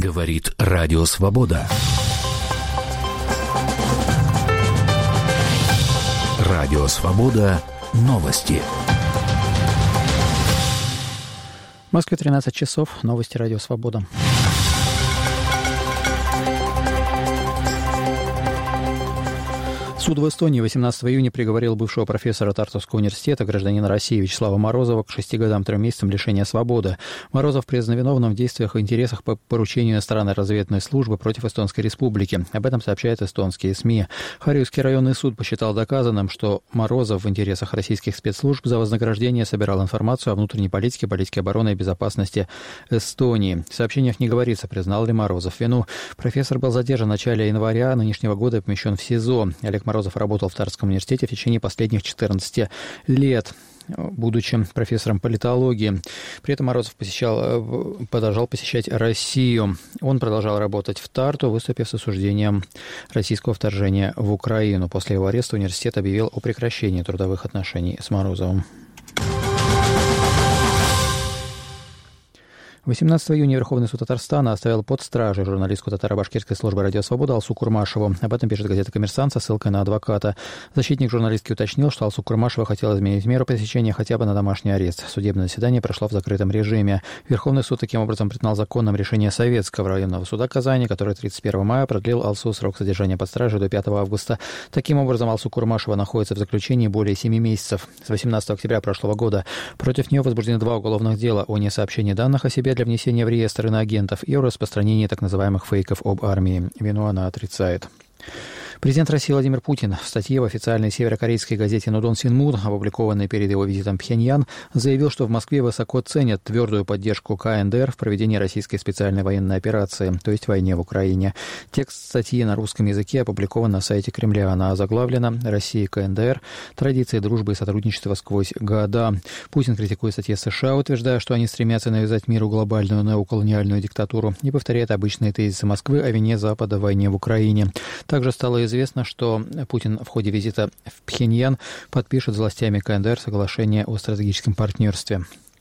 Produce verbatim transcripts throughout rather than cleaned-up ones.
Говорит Радио Свобода. Радио Свобода. Новости. В Москве тринадцать часов. Новости Радио Свобода. Суд в Эстонии восемнадцатого июня приговорил бывшего профессора Тартовского университета, гражданина России Вячеслава Морозова, к шести годам трем месяцам лишения свободы. Морозов признан виновным в действиях и интересах по поручению иностранной разведывательной службы против Эстонской Республики. Об этом сообщают эстонские СМИ. Харьковский районный суд посчитал доказанным, что Морозов в интересах российских спецслужб за вознаграждение собирал информацию о внутренней политике, политике обороны и безопасности Эстонии. В сообщениях не говорится, признал ли Морозов вину. Профессор был задержан в начале января нынешнего года и помещен в СИЗО. Олег Морозов Морозов работал в Тарском университете в течение последних четырнадцати лет, будучи профессором политологии. При этом Морозов посещал, продолжал посещать Россию. Он продолжал работать в Тарту, выступив с осуждением российского вторжения в Украину. После его ареста университет объявил о прекращении трудовых отношений с Морозовым. восемнадцатого июня Верховный суд Татарстана оставил под стражей журналистку татаро-башкирской службы «Радио Свобода» Алсу Курмашеву. Об этом пишет газета «Коммерсант» со ссылкой на адвоката. Защитник журналистки уточнил, что Алсу Курмашева хотела изменить меру пресечения хотя бы на домашний арест. Судебное заседание прошло в закрытом режиме. Верховный суд таким образом признал законным решение Советского районного суда Казани, который тридцать первого мая продлил Алсу срок содержания под стражей до пятого августа. Таким образом, Алсу Курмашева находится в заключении более семи месяцев. С восемнадцатого октября прошлого года против нее возбуждены два уголовных дела о несообщении данных о себе для внесения в реестр иноагентов и о распространении так называемых фейков об армии. Вину она отрицает. Президент России Владимир Путин в статье в официальной северокорейской газете «Нодон Синмун», опубликованной перед его визитом в Пхеньян, заявил, что в Москве высоко ценят твердую поддержку ка эн дэ эр в проведении российской специальной военной операции, то есть войне в Украине. Текст статьи на русском языке опубликован на сайте Кремля. Она озаглавлена «Россия и ка эн дэ эр. Традиции дружбы и сотрудничества сквозь года». Путин критикует статьи США, утверждая, что они стремятся навязать миру глобальную неоколониальную диктатуру, и повторяет обычные тезисы Москвы о вине Запада в войне в Украине. Также стало известно, что Путин в ходе визита в Пхеньян подпишет с властями ка эн дэ эр соглашение о стратегическом партнерстве.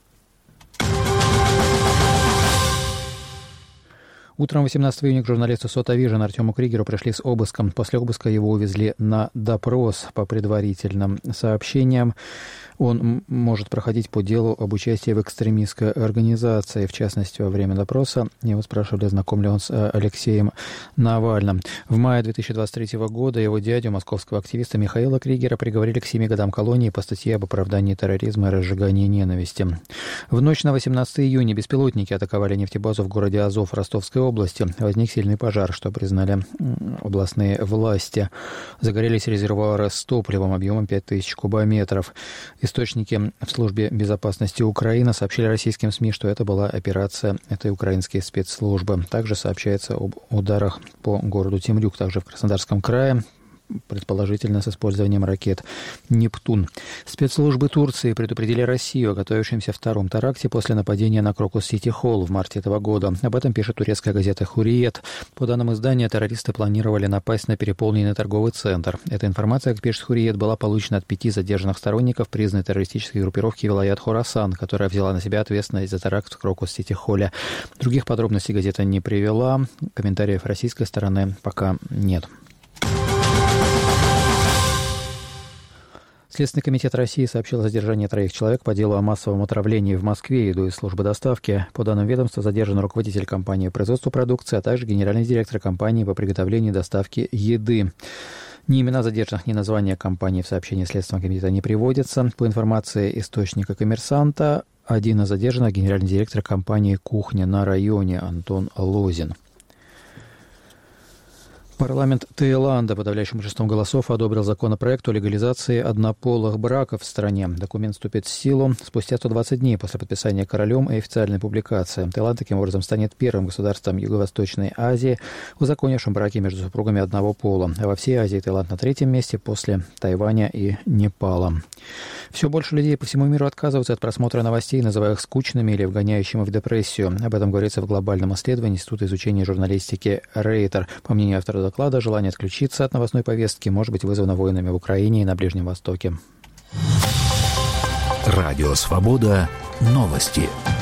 Утром восемнадцатого июня к журналисту Сота Вижн Артему Кригеру пришли с обыском. После обыска его увезли на допрос. По предварительным сообщениям, он может проходить по делу об участии в экстремистской организации. В частности, во время допроса его спрашивали, знаком ли он с Алексеем Навальным. В мае две тысячи двадцать третьего года его дядю, московского активиста Михаила Кригера, приговорили к семи годам колонии по статье об оправдании терроризма и разжигании ненависти. В ночь на восемнадцатого июня беспилотники атаковали нефтебазу в городе Азов Ростовской области. Возник сильный пожар, что признали областные власти. Загорелись резервуары с топливом объемом пять тысяч кубометров. Источники в службе безопасности Украины сообщили российским СМИ, что это была операция этой украинской спецслужбы. Также сообщается об ударах по городу Темрюк, также в Краснодарском крае, предположительно с использованием ракет «Нептун». Спецслужбы Турции предупредили Россию о готовящемся втором теракте после нападения на Крокус-Сити-Холл в марте этого года. Об этом пишет турецкая газета «Хурриет». По данным издания, террористы планировали напасть на переполненный торговый центр. Эта информация, как пишет «Хурриет», была получена от пяти задержанных сторонников признанной террористической группировки «Вилаят Хорасан», которая взяла на себя ответственность за теракт в Крокус-Сити-Холле. Других подробностей газета не привела. Комментариев российской стороны пока нет. Следственный комитет России сообщил о задержании троих человек по делу о массовом отравлении в Москве еду из службы доставки. По данным ведомства, задержан руководитель компании по производству продукции, а также генеральный директор компании по приготовлению и доставке еды. Ни имена задержанных, ни названия компании в сообщении Следственного комитета не приводятся. По информации источника «Коммерсанта», один из задержанных — генеральный директор компании «Кухня на районе» Антон Лозин. Парламент Таиланда подавляющим большинством голосов одобрил законопроект о легализации однополых браков в стране. Документ вступит в силу спустя сто двадцать дней после подписания королем и официальной публикации. Таиланд таким образом станет первым государством Юго-Восточной Азии, узаконившим браки между супругами одного пола. А во всей Азии Таиланд на третьем месте после Тайваня и Непала. Все больше людей по всему миру отказываются от просмотра новостей, называя их скучными или вгоняющими в депрессию. Об этом говорится в глобальном исследовании Института изучения журналистики Рейтер. По мнению автора доклада, желание отключиться от новостной повестки может быть вызвано войнами в Украине и на Ближнем Востоке. Радио Свобода. Новости.